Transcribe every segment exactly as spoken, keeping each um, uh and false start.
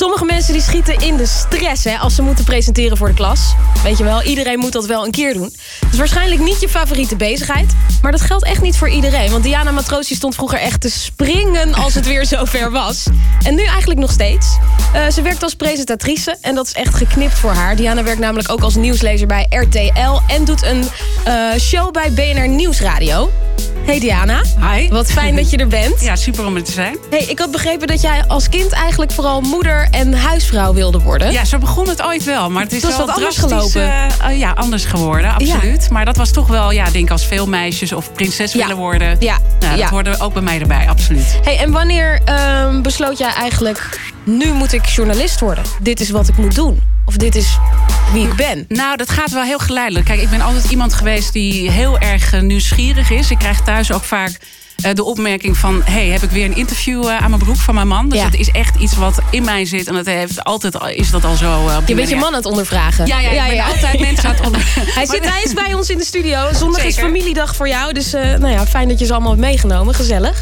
Sommige mensen die schieten in de stress hè, als ze moeten presenteren voor de klas. Weet je wel, iedereen moet dat wel een keer doen. Dus waarschijnlijk niet je favoriete bezigheid. Maar dat geldt echt niet voor iedereen. Want Diana Matroos die stond vroeger echt te springen als het weer zover was. En nu eigenlijk nog steeds. Uh, ze werkt als presentatrice en dat is echt geknipt voor haar. Diana werkt namelijk ook als nieuwslezer bij R T L... en doet een uh, show bij B N R Nieuwsradio. Hey Diana. Hi. Wat fijn dat je er bent. Ja, super om er te zijn. Hey, ik had begrepen dat jij als kind eigenlijk vooral moeder en huisvrouw wilde worden. Ja, zo begon het ooit wel. Maar het is het was wel wat anders drastisch, gelopen. Uh, uh, ja, anders geworden, absoluut. Ja. Maar dat was toch wel, ja, denk als veel meisjes of prinses ja. willen worden. Ja. Nou, dat ja. hoorde ook bij mij erbij, absoluut. Hey, en wanneer uh, besloot jij eigenlijk, nu moet ik journalist worden? Dit is wat ik moet doen. Of dit is wie ik ben. Nou, dat gaat wel heel geleidelijk. Kijk, ik ben altijd iemand geweest die heel erg uh, nieuwsgierig is. Ik krijg thuis ook vaak uh, de opmerking van... hey, heb ik weer een interview uh, aan mijn broek van mijn man? Dus ja. het is echt iets wat in mij zit. En dat heeft altijd, is dat al zo... Uh, je bent je man aan het ondervragen. Ja, ja, ja, ik ben ja. altijd mensen aan het ondervragen. Hij, zit, hij is bij ons in de studio. Zondag Zeker. is familiedag voor jou. Dus uh, nou ja, fijn dat je ze allemaal hebt meegenomen. Gezellig.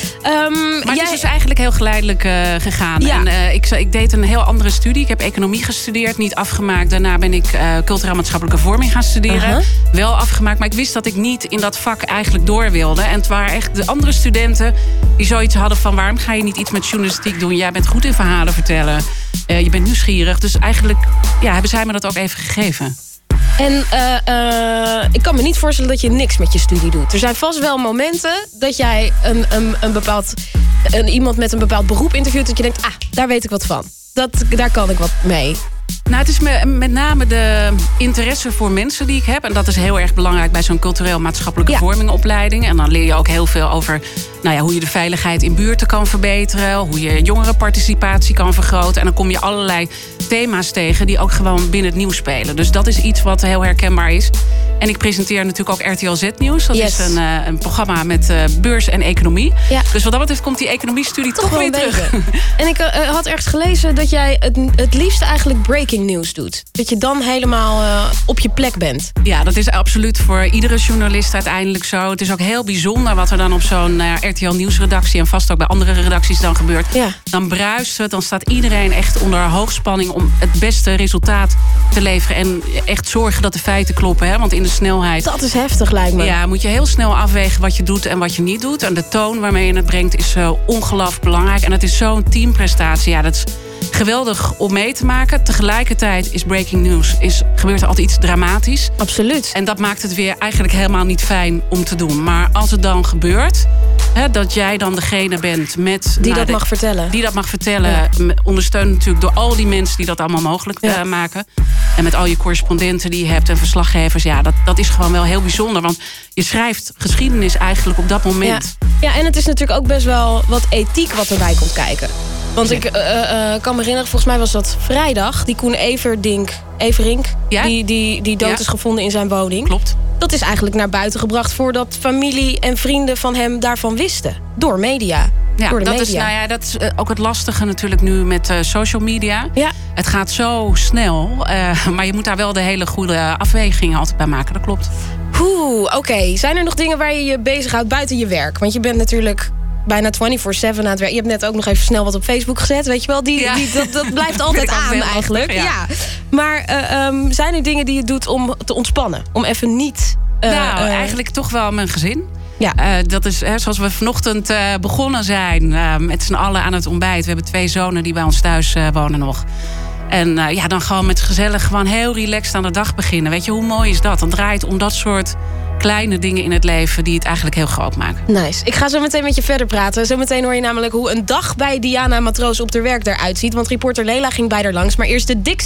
Um, maar jij... het is dus eigenlijk heel geleidelijk uh, gegaan. Ja. En, uh, ik, ik deed een heel andere studie. Ik heb economie gestudeerd, niet afgemaakt. Daarna ben ik uh, cultureel-maatschappelijke vorming gaan studeren. Uh-huh. Wel afgemaakt, maar ik wist dat ik niet in dat vak eigenlijk door wilde. En het waren echt de andere studenten die zoiets hadden van... waarom ga je niet iets met journalistiek doen? Jij bent goed in verhalen vertellen. Uh, je bent nieuwsgierig. Dus eigenlijk ja, hebben zij me dat ook even gegeven. En uh, uh, ik kan me niet voorstellen dat je niks met je studie doet. Er zijn vast wel momenten dat jij een, een, een bepaald, een, iemand met een bepaald beroep interviewt... dat je denkt, ah, daar weet ik wat van. Dat, daar kan ik wat mee. Nou, het is me, met name de interesse voor mensen die ik heb. En dat is heel erg belangrijk bij zo'n cultureel-maatschappelijke ja. vormingopleiding. En dan leer je ook heel veel over nou ja, hoe je de veiligheid in buurten kan verbeteren. Hoe je jongerenparticipatie kan vergroten. En dan kom je allerlei thema's tegen die ook gewoon binnen het nieuws spelen. Dus dat is iets wat heel herkenbaar is. En ik presenteer natuurlijk ook R T L Z-nieuws. Dat yes. is een, uh, een programma met uh, beurs en economie. Ja. Dus wat dat betreft komt die economiestudie toch, toch weer terug. En ik uh, had ergens gelezen dat jij het, het liefst eigenlijk breaking news doet. Dat je dan helemaal uh, op je plek bent. Ja, dat is absoluut voor iedere journalist uiteindelijk zo. Het is ook heel bijzonder wat er dan op zo'n uh, R T L-nieuwsredactie... en vast ook bij andere redacties dan gebeurt. Ja. Dan bruist het, dan staat iedereen echt onder hoogspanning... om het beste resultaat te leveren. En echt zorgen dat de feiten kloppen. Hè? Want in de snelheid... Dat is heftig, lijkt me. Ja, moet je heel snel afwegen wat je doet en wat je niet doet. En de toon waarmee je het brengt is uh, ongelooflijk belangrijk. En het is zo'n teamprestatie. Ja, dat is geweldig om mee te maken. Tegelijkertijd is breaking news, is, gebeurt er altijd iets dramatisch. Absoluut. En dat maakt het weer eigenlijk helemaal niet fijn om te doen. Maar als het dan gebeurt, hè, dat jij dan degene bent met... Die nou, dat de, mag vertellen. Die dat mag vertellen. Ja. Ondersteund natuurlijk door al die mensen die dat allemaal mogelijk ja. uh, maken. En met al je correspondenten die je hebt en verslaggevers. Ja, dat, dat is gewoon wel heel bijzonder. Want je schrijft geschiedenis eigenlijk op dat moment. Ja, ja en het is natuurlijk ook best wel wat ethiek wat erbij komt kijken. Want ik uh, uh, kan me herinneren, volgens mij was dat vrijdag... die Koen Everdink, Everink, ja? die, die, die dood ja. is gevonden in zijn woning. Klopt. Dat is eigenlijk naar buiten gebracht... voordat familie en vrienden van hem daarvan wisten. Door media. Ja, Door de dat, media. Is, nou ja, dat is ook het lastige natuurlijk nu met uh, social media. Ja. Het gaat zo snel, uh, maar je moet daar wel de hele goede afwegingen altijd bij maken. Dat klopt. Oeh, oké. Okay. Zijn er nog dingen waar je je bezighoudt buiten je werk? Want je bent natuurlijk... bijna vierentwintig zeven aan het werk. Je hebt net ook nog even snel wat op Facebook gezet. Weet je wel, die, ja. die, dat, dat blijft altijd aan eigenlijk. Ja. Ja. Maar uh, um, zijn er dingen die je doet om te ontspannen? Om even niet... Uh, nou, uh, eigenlijk toch wel mijn gezin. Ja. Uh, dat is hè, zoals we vanochtend uh, begonnen zijn. Uh, met z'n allen aan het ontbijt. We hebben twee zonen die bij ons thuis uh, wonen nog. En uh, ja, dan gewoon met gezellig gewoon heel relaxed aan de dag beginnen. Weet je, hoe mooi is dat? Dan draait het om dat soort kleine dingen in het leven die het eigenlijk heel groot maken. Nice. Ik ga zo meteen met je verder praten. Zometeen hoor je namelijk hoe een dag bij Diana Matroos op haar werk eruit ziet. Want reporter Leila ging bij haar langs. Maar eerst de dikste